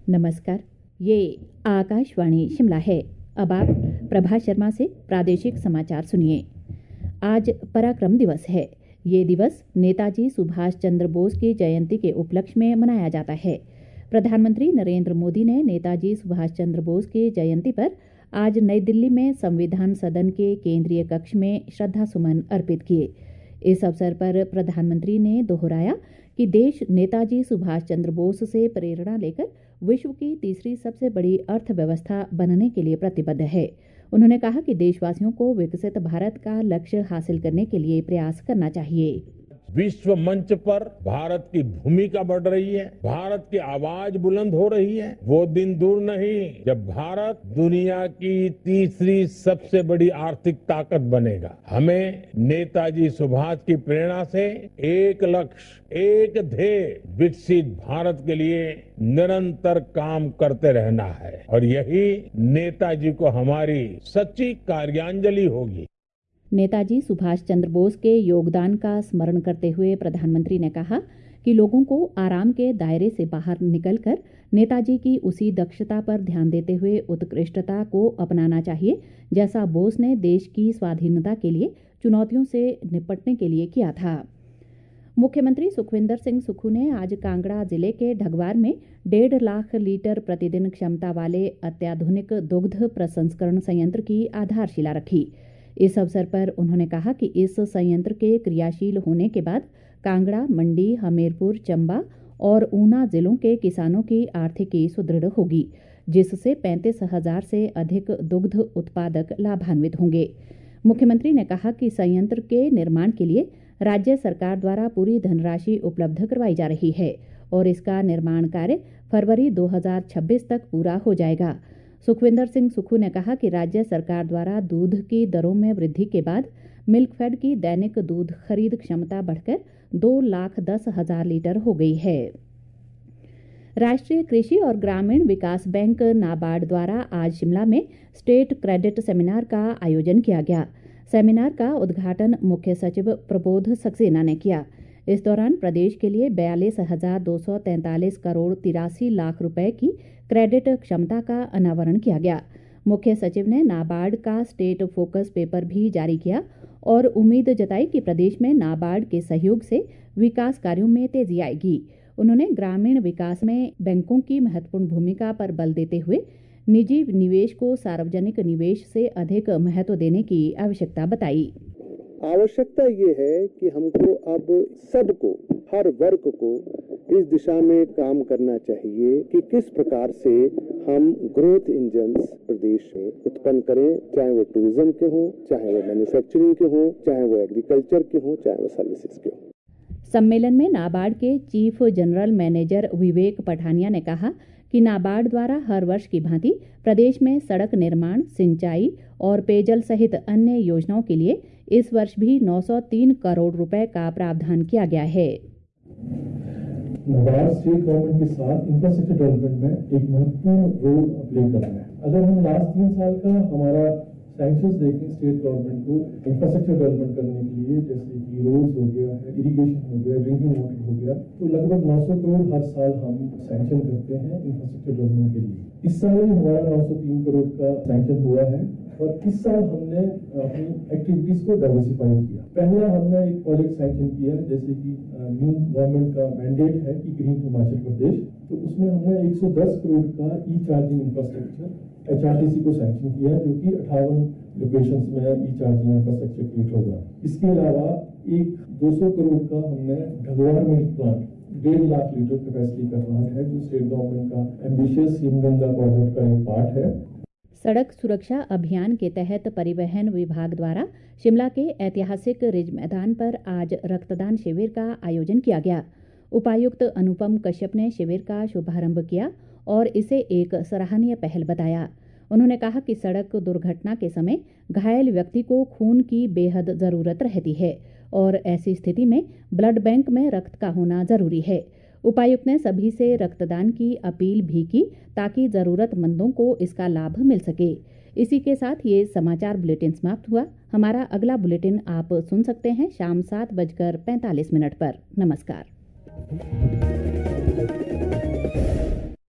नमस्कार, ये आकाशवाणी शिमला है। अब आप प्रभा शर्मा से प्रादेशिक समाचार सुनिए। आज पराक्रम दिवस है। ये दिवस नेताजी सुभाष चंद्र बोस की जयंती के उपलक्ष्य में मनाया जाता है। प्रधानमंत्री नरेंद्र मोदी ने नेताजी सुभाष चंद्र बोस की जयंती पर आज नई दिल्ली में संविधान सदन के केंद्रीय कक्ष में श्रद्धासुमन अर्पित किए। इस अवसर पर प्रधानमंत्री ने दोहराया कि देश नेताजी सुभाष चंद्र बोस से प्रेरणा लेकर विश्व की तीसरी सबसे बड़ी अर्थव्यवस्था बनने के लिए प्रतिबद्ध है। उन्होंने कहा कि देशवासियों को विकसित भारत का लक्ष्य हासिल करने के लिए प्रयास करना चाहिए। विश्व मंच पर भारत की भूमिका बढ़ रही है, भारत की आवाज बुलंद हो रही है। वो दिन दूर नहीं जब भारत दुनिया की तीसरी सबसे बड़ी आर्थिक ताकत बनेगा। हमें नेताजी सुभाष की प्रेरणा से एक लक्ष्य, एक ध्येय, विकसित भारत के लिए निरंतर काम करते रहना है और यही नेताजी को हमारी सच्ची कार्यांजलि होगी। नेताजी सुभाष चंद्र बोस के योगदान का स्मरण करते हुए प्रधानमंत्री ने कहा कि लोगों को आराम के दायरे से बाहर निकलकर नेताजी की उसी दक्षता पर ध्यान देते हुए उत्कृष्टता को अपनाना चाहिए, जैसा बोस ने देश की स्वाधीनता के लिए चुनौतियों से निपटने के लिए किया था। मुख्यमंत्री सुखविंदर सिंह सुक्खू ने आज कांगड़ा जिले के ढगवार में 1.5 लाख लीटर प्रतिदिन क्षमता वाले अत्याधुनिक दुग्ध प्रसंस्करण संयंत्र की आधारशिला रखी। इस अवसर पर उन्होंने कहा कि इस संयंत्र के क्रियाशील होने के बाद कांगड़ा, मंडी, हमीरपुर, चंबा और ऊना जिलों के किसानों की आर्थिकी सुदृढ़ होगी, जिससे 35,000 से अधिक दुग्ध उत्पादक लाभान्वित होंगे। मुख्यमंत्री ने कहा कि संयंत्र के निर्माण के लिए राज्य सरकार द्वारा पूरी धनराशि उपलब्ध करवाई जा रही है और इसका निर्माण कार्य फरवरी 2026 तक पूरा हो जाएगा। सुखविंदर सिंह सुक्खू ने कहा कि राज्य सरकार द्वारा दूध की दरों में वृद्धि के बाद मिल्कफेड की दैनिक दूध खरीद क्षमता बढ़कर 2,10,000 लीटर हो गई है। राष्ट्रीय कृषि और ग्रामीण विकास बैंक नाबार्ड द्वारा आज शिमला में स्टेट क्रेडिट सेमिनार का आयोजन किया गया। सेमिनार का उद्घाटन मुख्य सचिव प्रबोध सक्सेना ने किया। इस दौरान प्रदेश के लिए 42,243 करोड़ 83 लाख रुपए की क्रेडिट क्षमता का अनावरण किया गया। मुख्य सचिव ने नाबार्ड का स्टेट फोकस पेपर भी जारी किया और उम्मीद जताई कि प्रदेश में नाबार्ड के सहयोग से विकास कार्यों में तेजी आएगी। उन्होंने ग्रामीण विकास में बैंकों की महत्वपूर्ण भूमिका पर बल देते हुए निजी निवेश को सार्वजनिक निवेश से अधिक महत्व देने की आवश्यकता बताई। आवश्यकता ये है कि हमको अब सबको, हर वर्ग को इस दिशा में काम करना चाहिए कि किस प्रकार से हम ग्रोथ इंजन्स प्रदेश में उत्पन्न करें, चाहे वो टूरिज्म के हों, चाहे वो मैन्युफैक्चरिंग के हों, चाहे वो एग्रीकल्चर के हों, चाहे वो सर्विसेज के हों। सम्मेलन में नाबार्ड के chief general manager Vivek Pathania ने कहा कि नाबार्ड द्वारा हर वर्ष की भांति प्रदेश में सड़क निर्माण, सिंचाई और पेयजल सहित अन्य योजनाओं के लिए इस वर्ष भी 903 करोड़ रुपए का प्रावधान किया गया है। नाबार्ड स्टेट गवर्नमेंट के साथ इंफ्रास्ट्रक्चर डेवलपमेंट में एक महत्वपूर्ण रोल प्ले कर रहा है। अगर हम लास्ट 3 साल का हमारा सैंक्शंस देखें स्टेट गवर्नमेंट को इंफ्रास्ट्रक्चर डेवलपमेंट करने के लिए, जैसे कि रोड्स हो गया, इरिगेशन हो गया, ड्रिंकिंग वाटर हो गया, तो लगभग 900 करोड़ हर साल हम सैंक्शन करते हैं इंफ्रास्ट्रक्चर डेवलपमेंट के लिए। इस साल भी हमारा 903 करोड़ का सैंक्शन हुआ है और इस साल हमने अपनी एक्टिविटीज को डाइवर्सिफाई किया। पहला हमने एक प्रोजेक्ट सैंक्शन किया, जैसे कि न्यू गवर्नमेंट का मैंडेट है कि ग्रीन हिमाचल प्रदेश, तो उसमें हमने 110 करोड़ का ई चार्जिंग इंफ्रास्ट्रक्चर HRTC को सैंक्शन किया, जो कि 58 लोकेशंस में ई चार्जिंग इंफ्रास्ट्रक्चर क्रिएट होगा। इसके अलावा एक 200 करोड़ का हमने Dhagwar milk plant, 1.5 lakh litre capacity का प्लांट है, जो स्टेट गवर्नमेंट का एम्बिशियस हिमगंगा प्रोजेक्ट का एक पार्ट है। सड़क सुरक्षा अभियान के तहत परिवहन विभाग द्वारा शिमला के ऐतिहासिक रिज मैदान पर आज रक्तदान शिविर का आयोजन किया गया। उपायुक्त अनुपम कश्यप ने शिविर का शुभारंभ किया और इसे एक सराहनीय पहल बताया। उन्होंने कहा कि सड़क दुर्घटना के समय घायल व्यक्ति को खून की बेहद ज़रूरत रहती है और ऐसी स्थिति में ब्लड बैंक में रक्त का होना ज़रूरी है। उपायुक्त ने सभी से रक्तदान की अपील भी की ताकि ज़रूरतमंदों को इसका लाभ मिल सके। इसी के साथ ये समाचार बुलेटिन समाप्त हुआ। हमारा अगला बुलेटिन आप सुन सकते हैं शाम 7:45 पर। नमस्कार।